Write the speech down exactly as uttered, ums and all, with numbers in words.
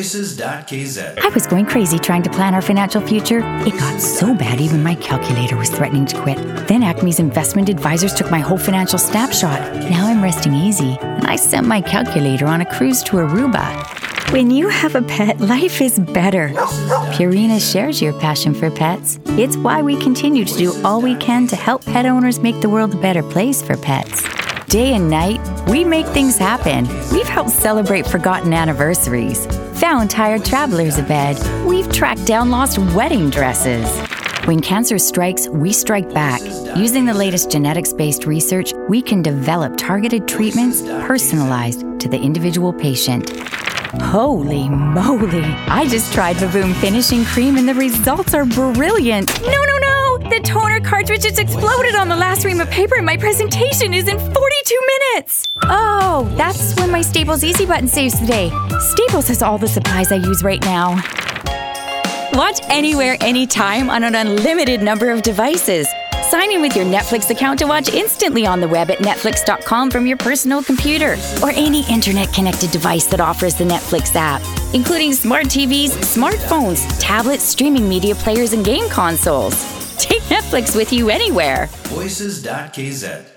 voices dot k z. I was going crazy trying to plan our financial future. It got so bad even my calculator was threatening to quit. Then Acme's investment advisors took my whole financial snapshot. Now I'm resting easy, and I sent my calculator on a cruise to Aruba. When you have a pet, life is better. Purina shares your passion for pets. It's why we continue to do all we can to help pet owners make the world a better place for pets. Day and night, we make things happen. We've helped celebrate forgotten anniversaries, found tired travelers abed. We've tracked down lost wedding dresses. When cancer strikes, we strike back. Using the latest genetics-based research, we can develop targeted treatments personalized to the individual patient. Holy moly! I just tried Vavoom Finishing Cream and the results are brilliant. No, no, no! The toner cartridge just exploded on the last ream of paper and my presentation is in forty-two minutes! Oh, that's when my Staples Easy Button saves the day. Staples has all the supplies I use right now. Watch anywhere, anytime on an unlimited number of devices. Sign in with your Netflix account to watch instantly on the web at netflix dot com from your personal computer or any internet-connected device that offers the Netflix app, including smart T Vs, smartphones, tablets, streaming media players, and game consoles. Take Netflix with you anywhere. voices dot k z.